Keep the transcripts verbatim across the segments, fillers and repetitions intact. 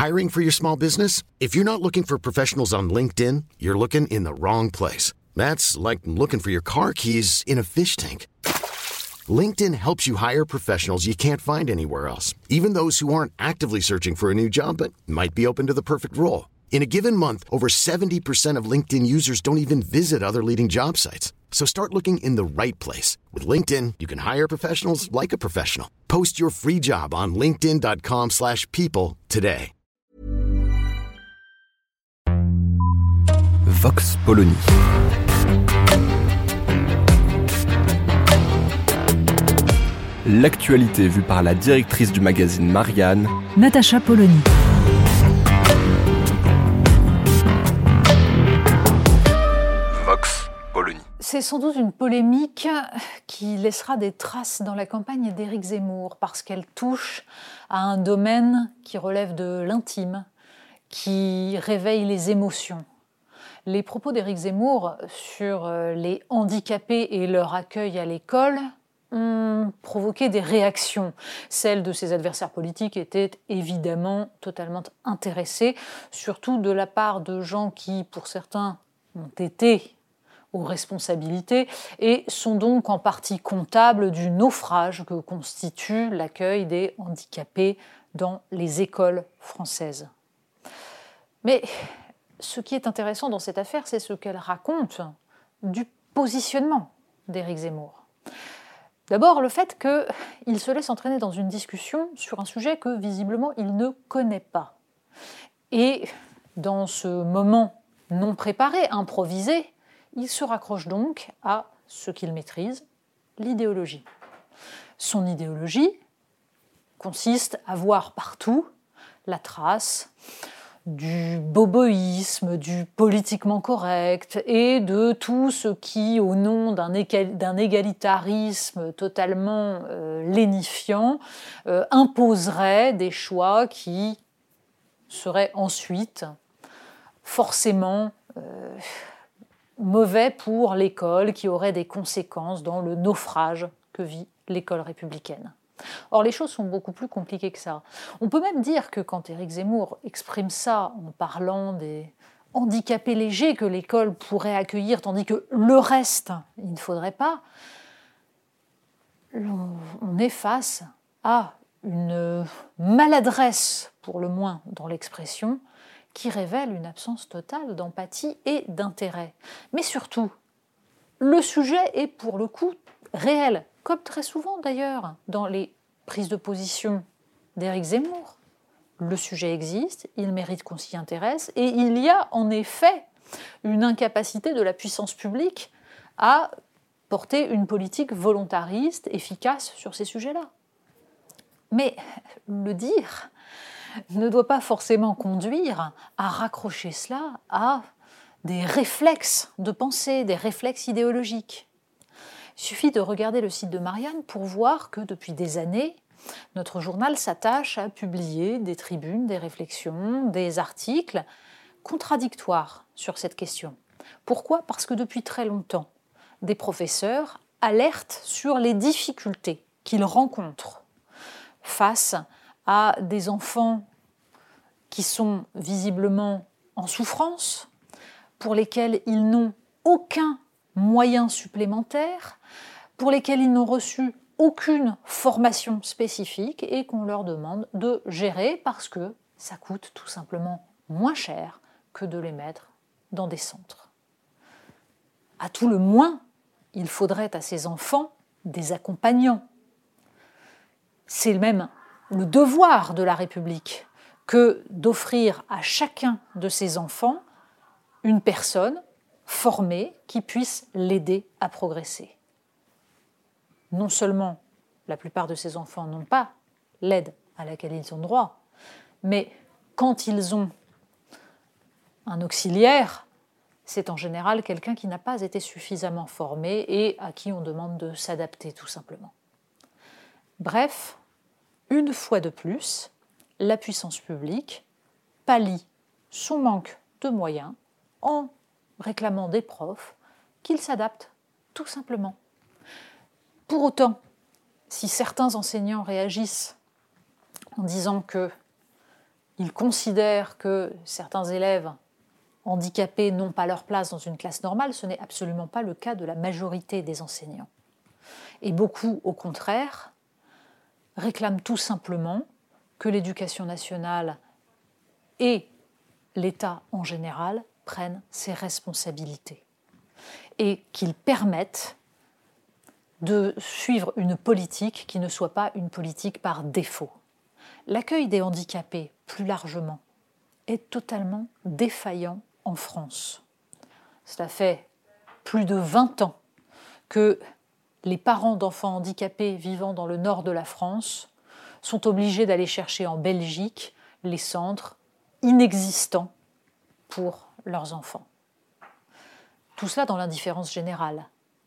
Hiring for your small business? If you're not looking for professionals on LinkedIn, you're looking in the wrong place. That's like looking for your car keys in a fish tank. LinkedIn helps you hire professionals you can't find anywhere else, even those who aren't actively searching for a new job but might be open to the perfect role. In a given month, over seventy percent of LinkedIn users don't even visit other leading job sites. So start looking in the right place. With LinkedIn, you can hire professionals like a professional. Post your free job on linkedin dot com slash people today. Vox Polony. L'actualité vue par la directrice du magazine Marianne, Natacha Polony. Vox Polony. C'est sans doute une polémique qui laissera des traces dans la campagne d'Éric Zemmour parce qu'elle touche à un domaine qui relève de l'intime, qui réveille les émotions. Les propos d'Éric Zemmour sur les handicapés et leur accueil à l'école ont provoqué des réactions. Celles de ses adversaires politiques étaient évidemment totalement intéressées, surtout de la part de gens qui, pour certains, ont été aux responsabilités et sont donc en partie comptables du naufrage que constitue l'accueil des handicapés dans les écoles françaises. Mais ce qui est intéressant dans cette affaire, c'est ce qu'elle raconte du positionnement d'Éric Zemmour. D'abord, le fait qu'il se laisse entraîner dans une discussion sur un sujet que, visiblement, il ne connaît pas. Et dans ce moment non préparé, improvisé, il se raccroche donc à ce qu'il maîtrise, l'idéologie. Son idéologie consiste à voir partout la trace du boboïsme, du politiquement correct et de tout ce qui, au nom d'un, égal, d'un égalitarisme totalement euh, lénifiant, euh, imposerait des choix qui seraient ensuite forcément euh, mauvais pour l'école, qui auraient des conséquences dans le naufrage que vit l'école républicaine. Or, les choses sont beaucoup plus compliquées que ça. On peut même dire que quand Éric Zemmour exprime ça en parlant des handicapés légers que l'école pourrait accueillir, tandis que le reste, il ne faudrait pas, on est face à une maladresse, pour le moins dans l'expression, qui révèle une absence totale d'empathie et d'intérêt. Mais surtout, le sujet est pour le coup réel, comme très souvent d'ailleurs dans les prises de position d'Éric Zemmour. Le sujet existe, il mérite qu'on s'y intéresse, et il y a en effet une incapacité de la puissance publique à porter une politique volontariste, efficace sur ces sujets-là. Mais le dire ne doit pas forcément conduire à raccrocher cela à des réflexes de pensée, des réflexes idéologiques. Il suffit de regarder le site de Marianne pour voir que depuis des années, notre journal s'attache à publier des tribunes, des réflexions, des articles contradictoires sur cette question. Pourquoi ? Parce que depuis très longtemps, des professeurs alertent sur les difficultés qu'ils rencontrent face à des enfants qui sont visiblement en souffrance, pour lesquels ils n'ont aucun moyen supplémentaire, pour lesquels ils n'ont reçu aucune formation spécifique et qu'on leur demande de gérer parce que ça coûte tout simplement moins cher que de les mettre dans des centres. À tout le moins, il faudrait à ces enfants des accompagnants. C'est même le devoir de la République que d'offrir à chacun de ces enfants une personne formée qui puisse l'aider à progresser. Non seulement la plupart de ces enfants n'ont pas l'aide à laquelle ils ont droit, mais quand ils ont un auxiliaire, c'est en général quelqu'un qui n'a pas été suffisamment formé et à qui on demande de s'adapter tout simplement. Bref, une fois de plus, la puissance publique pallie son manque de moyens en réclamant des profs qu'ils s'adaptent tout simplement. Pour autant, si certains enseignants réagissent en disant qu'ils ils considèrent que certains élèves handicapés n'ont pas leur place dans une classe normale, ce n'est absolument pas le cas de la majorité des enseignants. Et beaucoup, au contraire, réclament tout simplement que l'éducation nationale et l'État en général prennent ses responsabilités et qu'ils permettent de suivre une politique qui ne soit pas une politique par défaut. L'accueil des handicapés, plus largement, est totalement défaillant en France. Cela fait plus de vingt ans que les parents d'enfants handicapés vivant dans le nord de la France sont obligés d'aller chercher en Belgique les centres inexistants pour leurs enfants. Tout cela dans l'indifférence générale.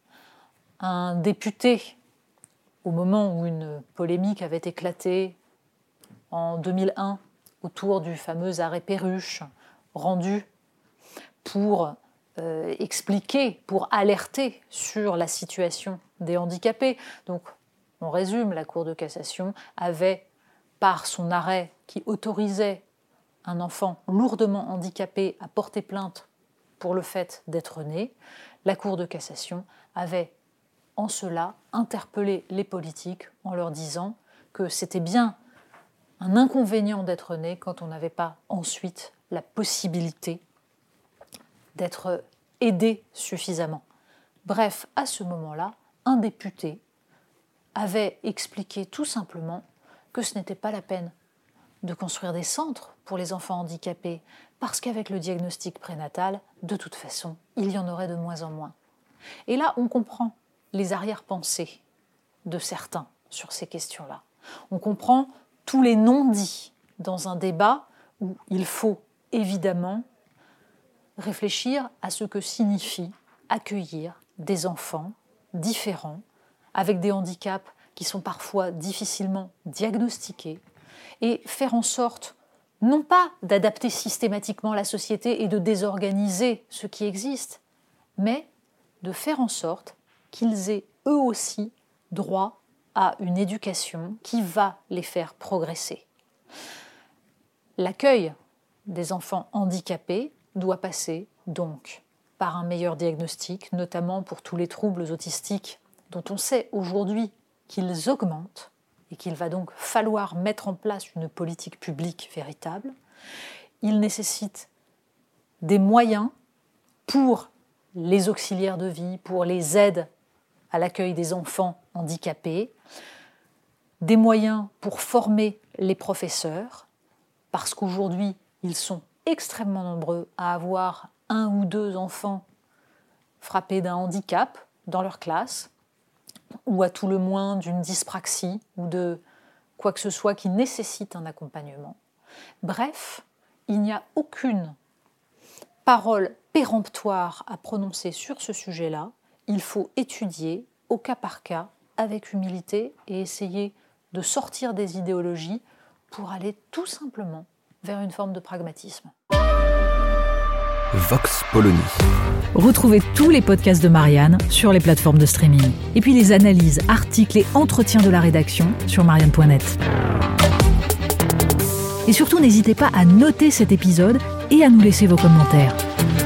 Un député, au moment où une polémique avait éclaté en deux mille un autour du fameux arrêt Perruche, rendu pour euh, expliquer, pour alerter sur la situation des handicapés. Donc, on résume, la Cour de cassation avait, par son arrêt qui autorisait un enfant lourdement handicapé à porter plainte pour le fait d'être né, la Cour de cassation avait en cela interpellé les politiques en leur disant que c'était bien un inconvénient d'être né quand on n'avait pas ensuite la possibilité d'être aidé suffisamment. Bref, à ce moment-là, un député avait expliqué tout simplement que ce n'était pas la peine de construire des centres pour les enfants handicapés, parce qu'avec le diagnostic prénatal, de toute façon, il y en aurait de moins en moins. Et là, on comprend les arrière-pensées de certains sur ces questions-là. On comprend tous les non-dits dans un débat où il faut évidemment réfléchir à ce que signifie accueillir des enfants différents, avec des handicaps qui sont parfois difficilement diagnostiqués, et faire en sorte, non pas d'adapter systématiquement la société et de désorganiser ce qui existe, mais de faire en sorte qu'ils aient eux aussi droit à une éducation qui va les faire progresser. L'accueil des enfants handicapés doit passer donc par un meilleur diagnostic, notamment pour tous les troubles autistiques dont on sait aujourd'hui qu'ils augmentent et qu'il va donc falloir mettre en place une politique publique véritable. Il nécessite des moyens pour les auxiliaires de vie, pour les aides à l'accueil des enfants handicapés, des moyens pour former les professeurs, parce qu'aujourd'hui, ils sont extrêmement nombreux à avoir un ou deux enfants frappés d'un handicap dans leur classe, ou à tout le moins d'une dyspraxie ou de quoi que ce soit qui nécessite un accompagnement. Bref, il n'y a aucune parole péremptoire à prononcer sur ce sujet-là. Il faut étudier au cas par cas, avec humilité, et essayer de sortir des idéologies pour aller tout simplement vers une forme de pragmatisme. Vox Polony. Retrouvez tous les podcasts de Marianne sur les plateformes de streaming. Et puis les analyses, articles et entretiens de la rédaction sur marianne point net. Et surtout, n'hésitez pas à noter cet épisode et à nous laisser vos commentaires.